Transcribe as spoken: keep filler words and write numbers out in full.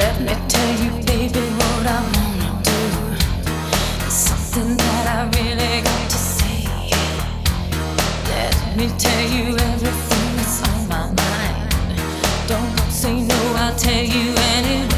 Let me tell you, baby, what I wanna do. Something that I really got to say. Let me tell you everything that's on my mind. Don't say no, I'll tell you anyway.